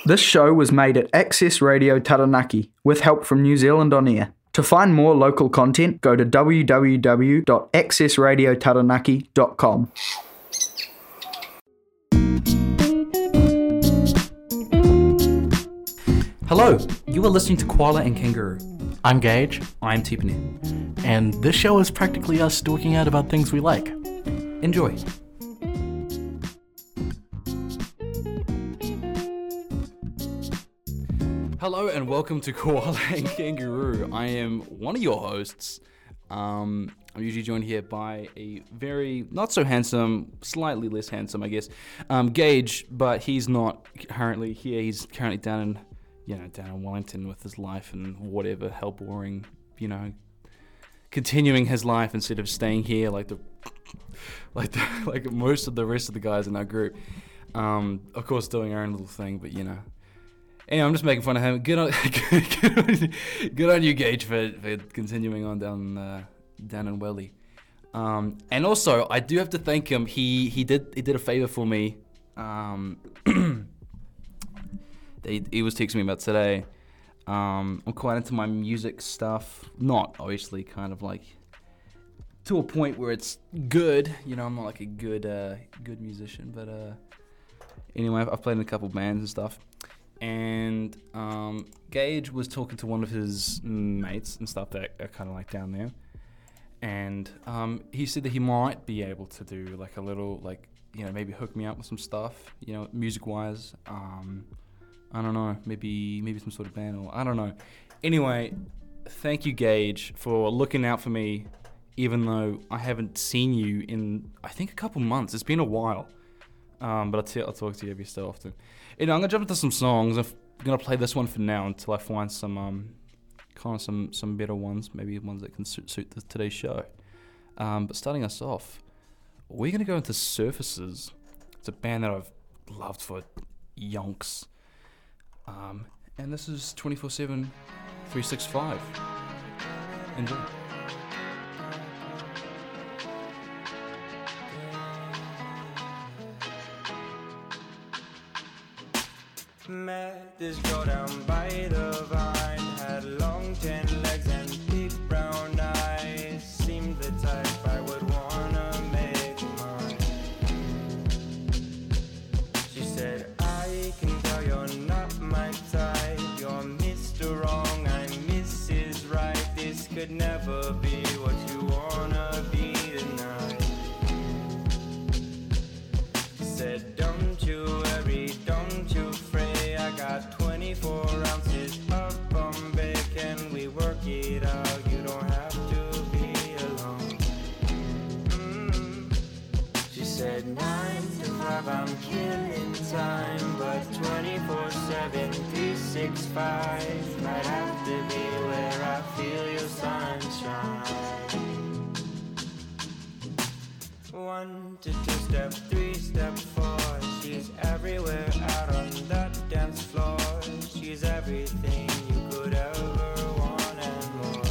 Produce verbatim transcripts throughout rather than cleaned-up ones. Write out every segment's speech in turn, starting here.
This show was made at Access Radio Taranaki with help from New Zealand On Air. To find more local content, go to w w w dot access radio taranaki dot com. Hello, you are listening to Koala and Kangaroo. I'm Gage, I'm Tiffany. and this show is practically us talking out about things we like. Enjoy. Hello and welcome to Koala and Kangaroo. I am one of your hosts. Um, I'm usually joined here by a very, not so handsome, slightly less handsome, I guess, um, Gage, but he's not currently here. He's currently down in, you know, down in Wellington with his life and whatever, hell boring, you know, continuing his life instead of staying here like the, like the, like most of the rest of the guys in our group. Um, of course, doing our own little thing, but you know. Anyway, I'm just making fun of him. Good on, good on, good on you, Gage, for, for continuing on down uh, down in Welly. Um, and also, I do have to thank him. He he did he did a favor for me. Um, that he, he was texting me about today. Um, I'm quite into my music stuff. Not obviously, kind of like to a point where it's good. You know, I'm not like a good uh, good musician, but uh, anyway, I've, I've played in a couple bands and stuff. And um, Gage was talking to one of his mates and stuff that are kind of like down there, and um, he said that he might be able to do like a little, like, you know, maybe hook me up with some stuff, you know, music-wise. Um, I don't know, maybe maybe some sort of band, or I don't know. Anyway, thank you, Gage, for looking out for me, even though I haven't seen you in I think a couple months. It's been a while. Um, but I'll, t- I'll talk to you every so often. You know, I'm gonna jump into some songs. I'm gonna play this one for now until I find some um, kind of some some better ones, maybe ones that can suit, suit the, today's show. Um, but starting us off, we're gonna go into Surfaces. It's a band that I've loved for yonks. Um, and this is twenty-four seven, three sixty-five. Enjoy. Met this girl down by the vine, had long tan legs and big brown eyes. Seemed the type I would wanna make mine. She said, I can tell you're not my type. You're Mister Wrong, I'm Missus Right. This could never be what you wanna be tonight. Said, don't you worry, don't you fret. I got twenty-four ounces of Bombay. Can we work it out? You don't have to be alone. Mm. She said nine to five, I'm killing time, but twenty-four seven, three sixty-five might have to be where I feel your sunshine. One to two step, three step four. She's everywhere out on the dance floor. She's everything you could ever want and more.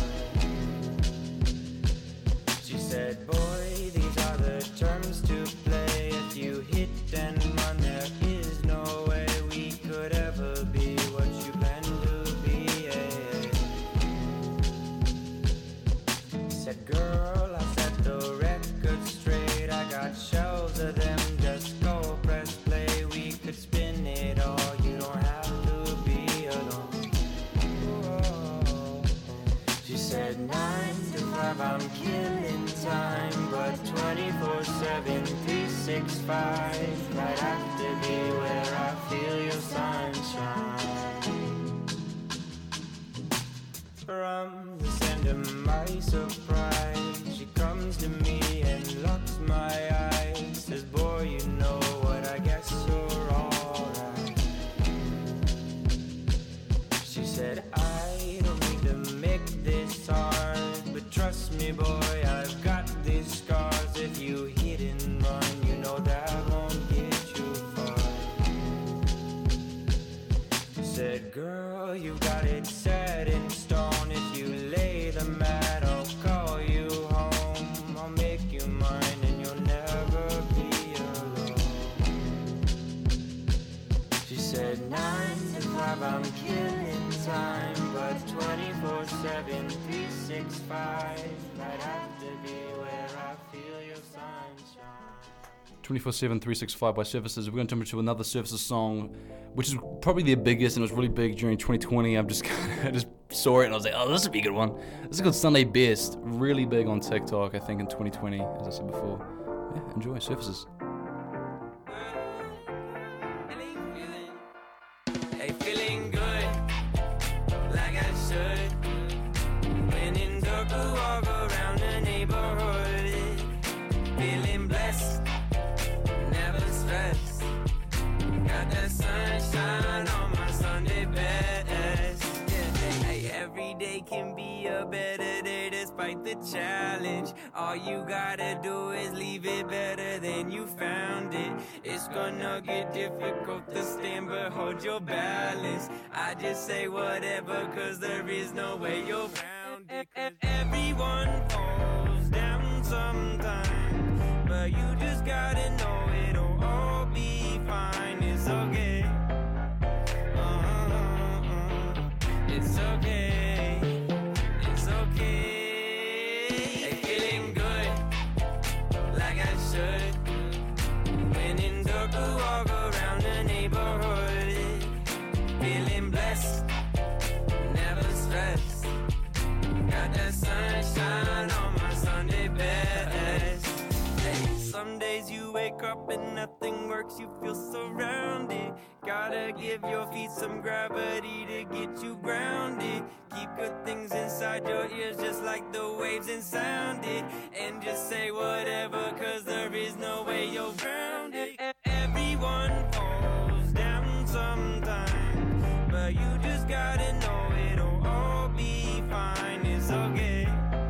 She said, boy, these are the terms to play. If you hit and run, there is no way we could ever be what you plan to be. Yeah. Said, girl, I set the record straight. I got shelves of them, just go press play. We could spin it all, you don't have to be alone. Whoa. She said nine to five, I'm killing time, but twenty-four seven, three sixty-five might have to be where I feel your sunshine. From the send of my surprise, she comes to me and locks my eyes. Says, boy, you know what, I guess you're alright. She said, I don't need to make this hard, but trust me, boy, I've got these scars. If you hit and run, you know that won't get you far. Said, girl, you got it set in stone. If you lay the mat, I'll call you home. I'll make you mine and you'll never be alone. She said nine to five, I'm killing time, but twenty-four seven, three sixty-five, I'd have to be where I feel your sunshine. twenty-four seven, three sixty-five by Surfaces. We're going to jump into another Surfaces song, which is probably their biggest, and it was really big during twenty twenty. I'm just I just saw it and I was like, oh, this would be a good one. This is called Sunday Best. Really big on TikTok, I think, in twenty twenty, as I said before. Yeah, enjoy Surfaces. Hey, feeling good, like I should. When in dark, I walk around the neighborhood. Feeling blessed, never stressed. Got that sunshine on my Sunday best. Yeah, hey, every day can be a better day despite the challenge. All you gotta do is leave it better than you found it. It's gonna get difficult to stand, but hold your balance. I just say whatever, cause there is no way you're round it. Everyone falls down sometimes, but you just gotta know it'll all be fine. It's okay. Uh-uh-uh. It's okay. It's okay. Hey, feeling good, like I should. When in dark, I walk around the neighborhood. Feeling blessed, never stressed. Got that sunshine on my Sunday best. Hey, some days you wake up and nothing works, you feel surrounded. Gotta give your feet some gravity to get you grounded. Keep good things inside your ears just like the waves and sound it. And just say whatever, cause there is no way you're grounded. Everyone falls down sometimes, but you just gotta know it'll all be fine. It's okay.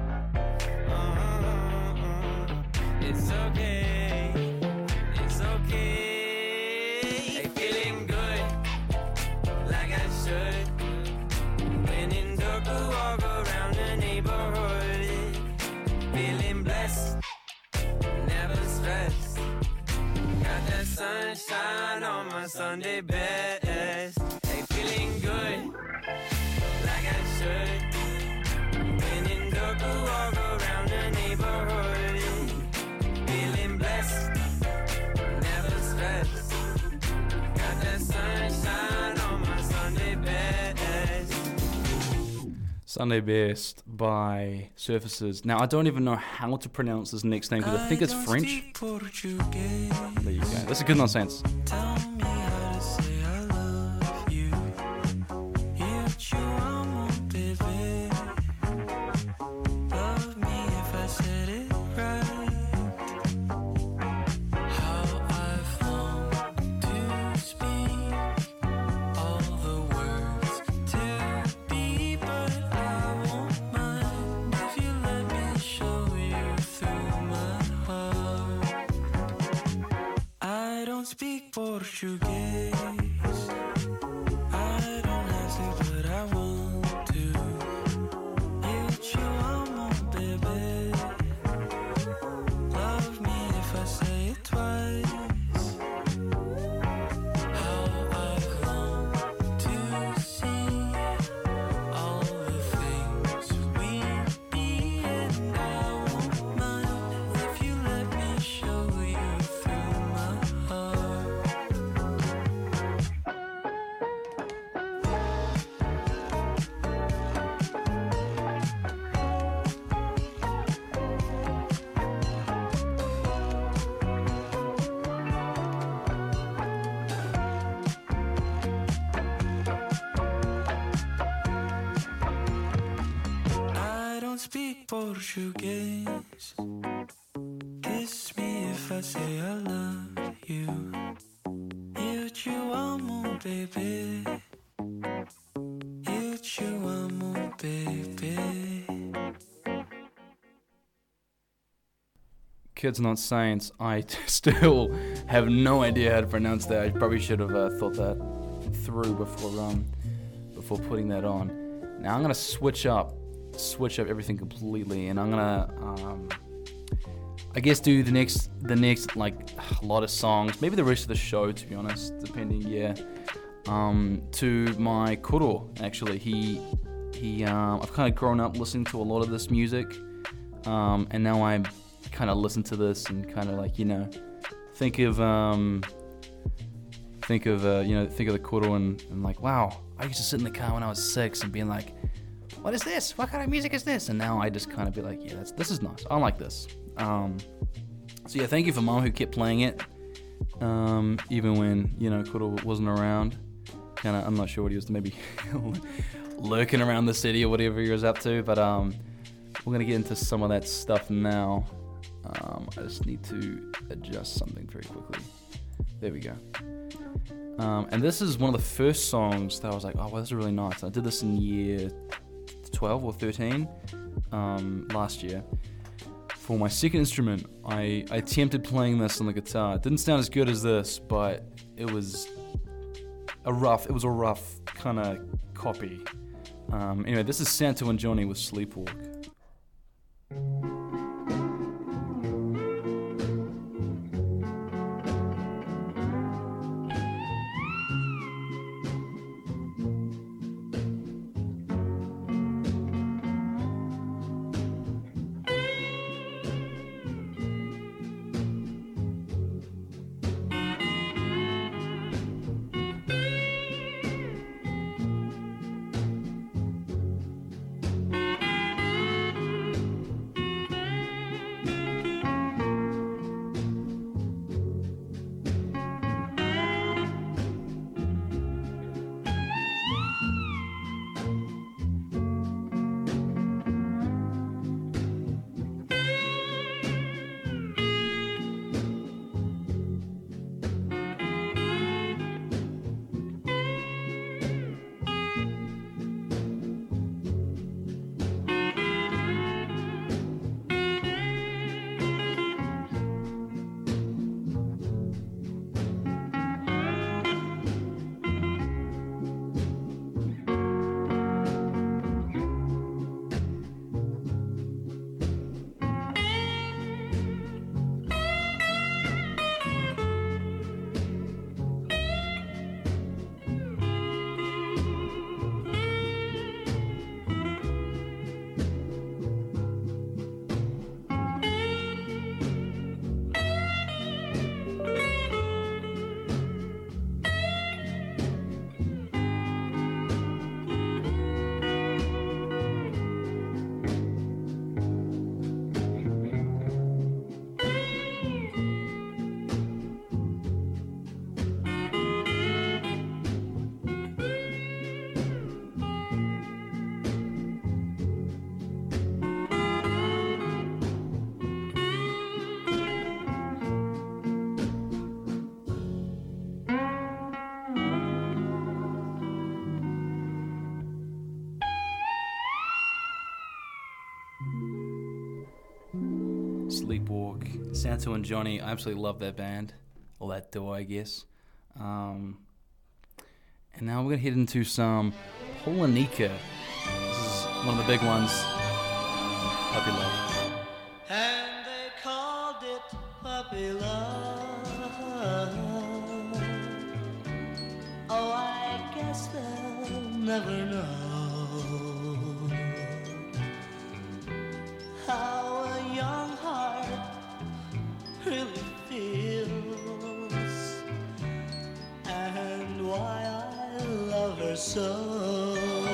Uh-uh-uh. It's okay. It's okay. Hey, feeling good, like I should. When in dark, I walk around the neighborhood. Feeling blessed, never stressed. Got that sunshine on my Sunday best. Hey, feeling good, like I should. When in dark, I walk around the neighborhood. Feeling blessed, never stressed. Got that sunshine on my Sunday best. Sunday Best by Surfaces. Now, I don't even know how to pronounce this next name because I think it's French. There you go. That's a good nonsense. Tell me how to say I love you. Hear you, I'm baby. Love me if I said it right. How I've longed to speak all the words to be, but I won't mind if you let me show you through my heart. I don't speak Portuguese. I don't have to, but I want to. Hit you, I'm on, baby. Love me if I say it twice. How I've longed to see all the things we be, and I won't mind if you let me show you through my heart. I don't speak Portuguese. Kiss me if I say I love you. Hit you, I'm on, baby. Hit you, I'm on, baby. Kids Not Saints. I still have no idea how to pronounce that. I probably should have uh, thought that through before um before putting that on. Now I'm gonna switch up, switch up everything completely, and I'm gonna um I guess do the next the next like a lot of songs, maybe the rest of the show, to be honest, depending. Yeah, um, to my koro. Actually, he he. Um, I've kind of grown up listening to a lot of this music, um, and now I kind of listen to this and kind of like you know think of um, think of uh, you know think of the koro and, and like wow, I used to sit in the car when I was six and being like, what is this? What kind of music is this? And now I just kind of be like, yeah, that's, this is nice. I like this. Um, so yeah, thank you for Mom who kept playing it, um, even when you know koro wasn't around. Kind of, I'm not sure what he was maybe lurking around the city or whatever he was up to. But um, we're gonna get into some of that stuff now. Um, I just need to adjust something very quickly. There we go. Um, and this is one of the first songs that I was like, oh, well, this is really nice. I did this in year twelve or thirteen um, last year. For my second instrument, I, I attempted playing this on the guitar. It didn't sound as good as this, but it was a rough, it was a rough kind of copy. Um, anyway, this is Santo and Johnny with Sleepwalk. Sleepwalk, Santo and Johnny. I absolutely love that band, or that duo, I guess. Um, and now we're gonna head into some Polonika. This is one of the big ones. Puppy Love. And they called it puppy love. Oh, I guess they'll never know how a young heart really feels, and why I love her so.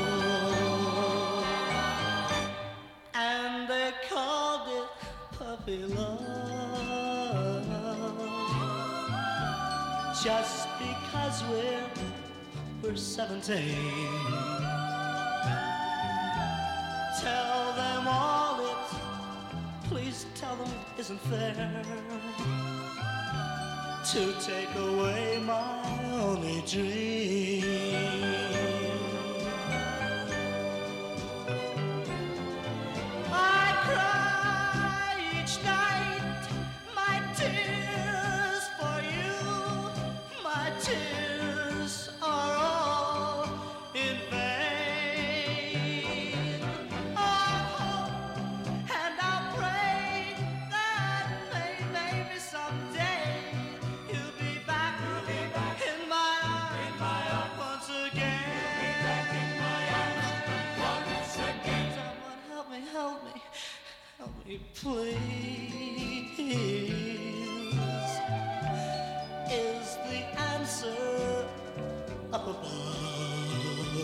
And they called it puppy love, just because we're we're seventeen. Tell them all it, please tell them it isn't fair to take away my only dream. I cry each night my tears for you, my tears are all in vain. Oh, and I'll pray that maybe someday you'll be back, you'll be back in my arms. please, is the answer up above.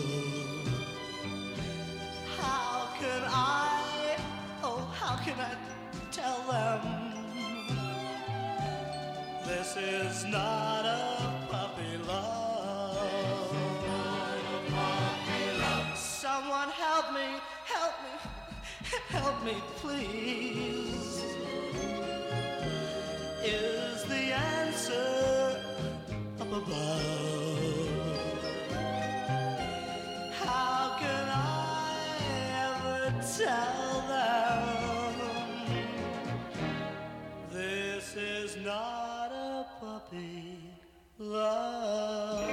How can I, oh, how can I tell them this is not a puppy love? Someone help me, help me, help me please. Is the answer up above? How can I ever tell them this is not a puppy love?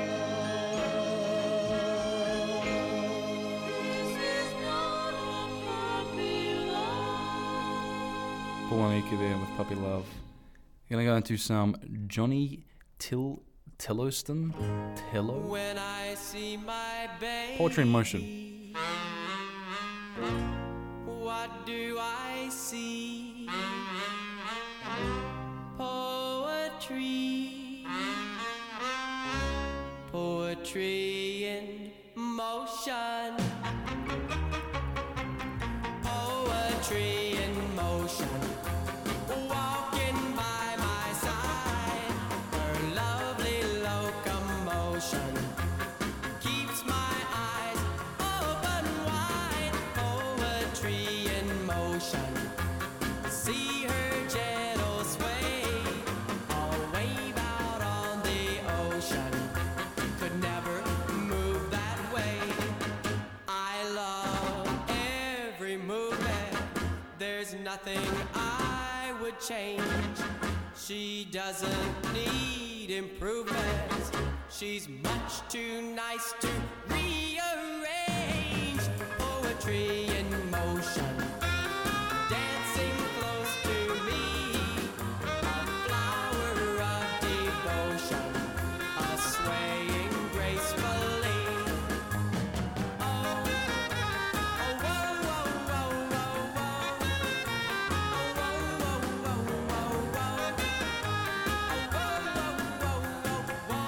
Paul there with Puppy Love. We're gonna go into some Johnny Till Tillotson. Tillo? When I see my baby, Poetry in Motion. what do I see? Poetry, poetry in motion, poetry in motion. Walking by my side, her lovely locomotion keeps my eyes open wide. Poetry in motion, see her gentle sway, all wave out on the ocean, could never move that way. I love every movement, there's nothing I would change. She doesn't need improvements, she's much too nice to rearrange. Poetry in motion, dancing close to me, a flower of devotion, a swaying gracefully. Oh, oh, whoa, whoa, whoa, whoa, whoa. Oh, whoa, whoa, whoa, whoa, whoa. Oh, whoa, whoa, whoa,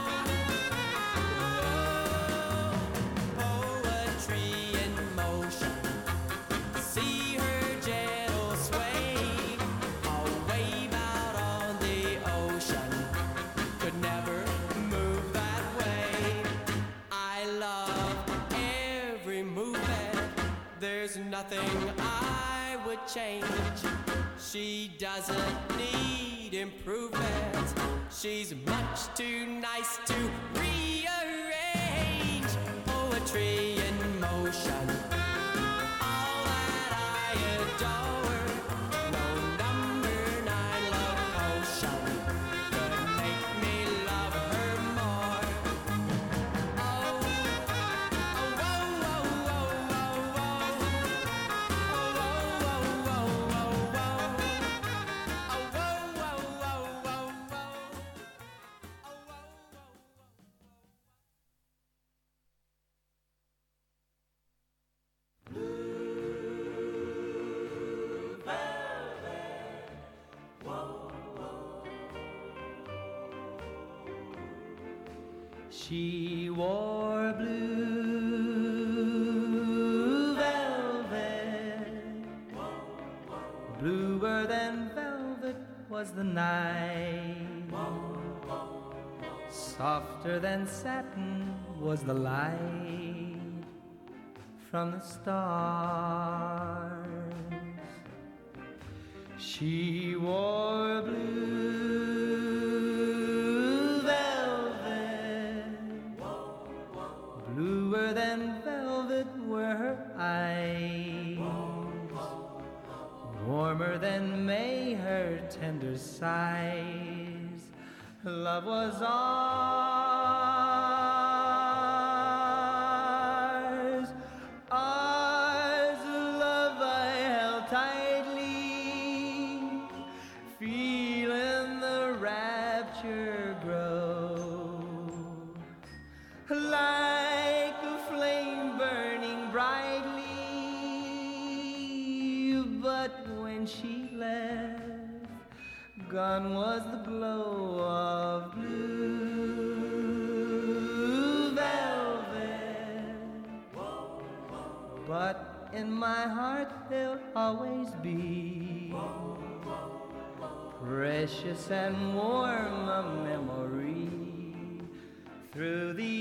whoa, whoa. Poetry in motion, see her gentle sway, a wave out on the ocean, could never move that way. I love every movement, there's nothing I would change. She doesn't need improvements, she's much too nice to rearrange. Poetry in motion, all that I adore, no number nine love potion could make me love her more. Oh, oh, whoa, whoa, whoa, whoa, whoa. Oh, whoa, whoa, whoa, whoa, whoa. Oh, whoa, whoa, whoa, whoa, whoa. Oh, whoa, whoa. She wore blue velvet, bluer than velvet was the night, softer than satin was the light from the stars. She wore blue velvet, bluer than velvet were her eyes, warmer than May her tender sighs. Love was ours, ours, love I held tightly, feeling the rapture grow, like a flame burning brightly. But when she left, gone was the glow of blue velvet. But in my heart there'll always be precious and warm a memory through the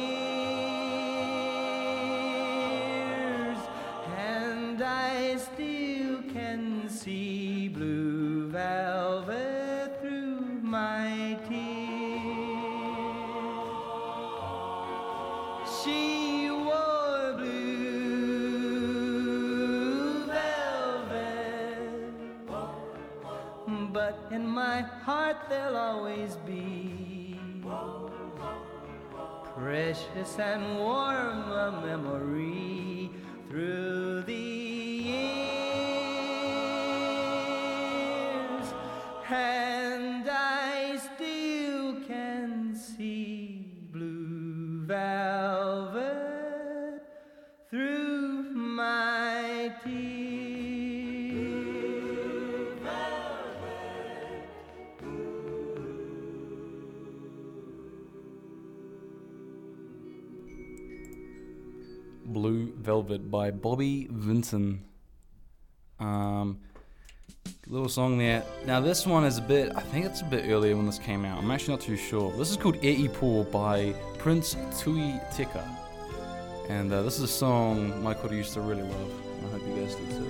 years, and I still can see blue velvet through my tears. She wore blue velvet, but in my heart there'll always be precious and warm a memory through the years, and I still can see blue velvet through my tears. Blue Velvet by Bobby Vinton. Um, little song there. Now this one is a bit, I think it's a bit earlier when this came out. I'm actually not too sure. This is called E Ipo by Prince Tui Teka. And uh, this is a song my kora used to really love. I hope you guys do too.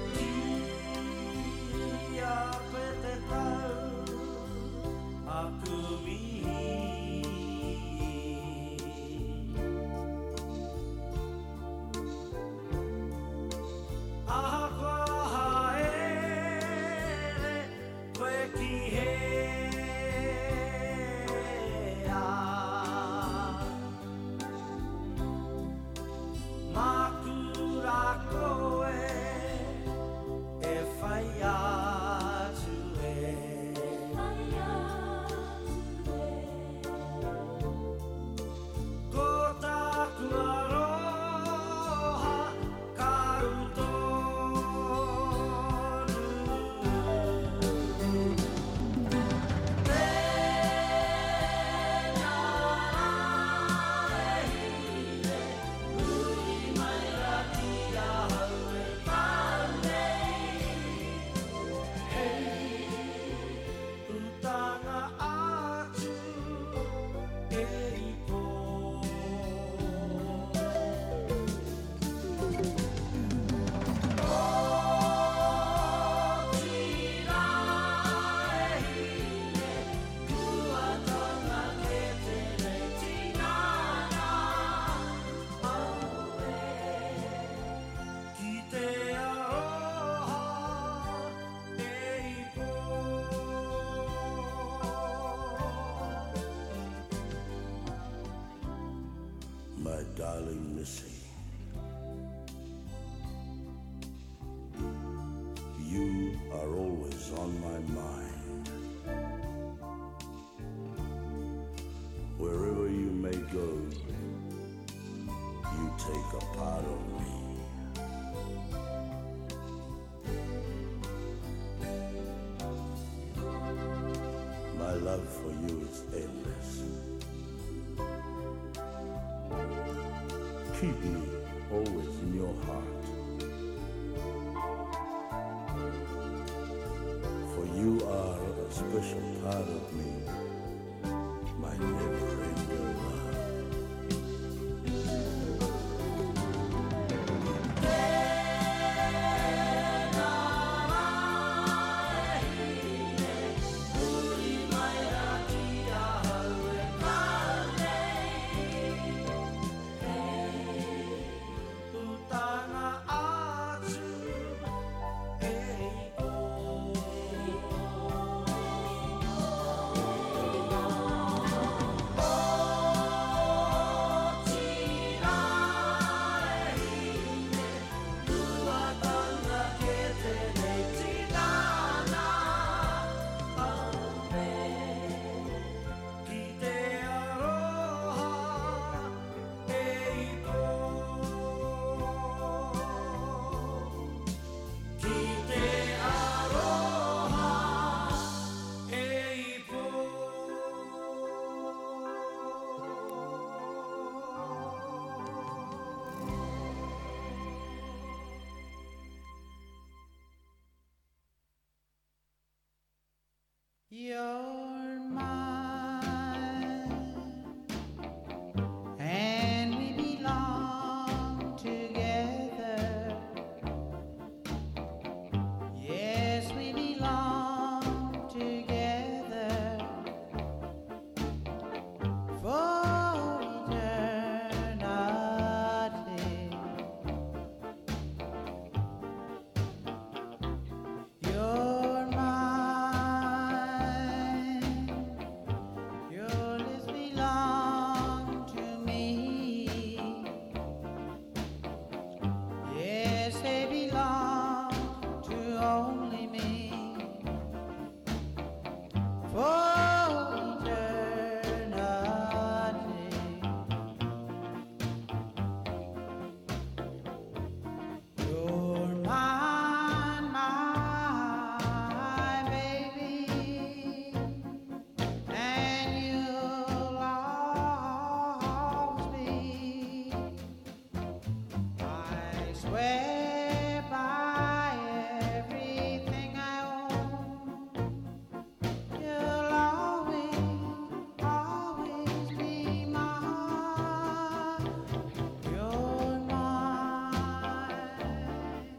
My darling Missy, you are always on my mind. Wherever you may go, you take a part of me. My love for you is endless. Keep me always in your heart, for you are a special part of me, my never-ending love. Oh whereby everything I own, you'll always, always be mine. You're mine,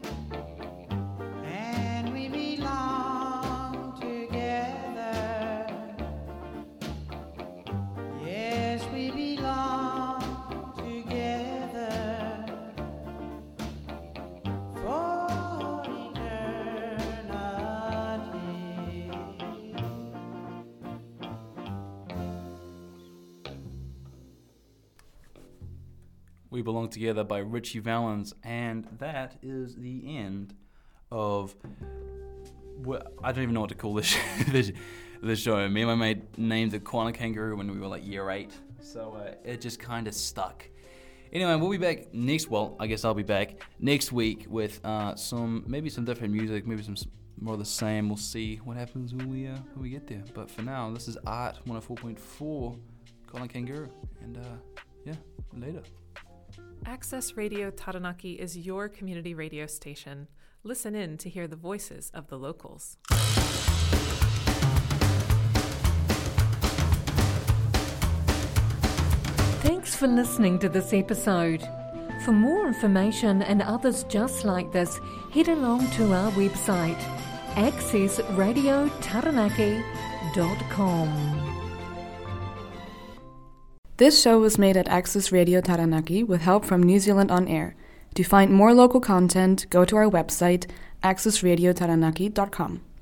and we belong together. Yes, we belong together for eternity. We Belong Together by Richie Valens, and that is the end of. Well, I don't even know what to call this this, this show. Me and my mate named it Koala Kangaroo when we were like year eight, so uh, it just kind of stuck. Anyway, we'll be back next. Well, I guess I'll be back next week with uh, some maybe some different music, maybe some s- more of the same. We'll see what happens when we uh, when we get there. But for now, this is Art one oh four point four, Koala Kangaroo, and uh, yeah, later. Access Radio Taranaki is your community radio station. Listen in to hear the voices of the locals. Thanks for listening to this episode. For more information and others just like this, head along to our website, access radio taranaki dot com. This show was made at Access Radio Taranaki with help from New Zealand On Air. To find more local content, go to our website, access radio taranaki dot com.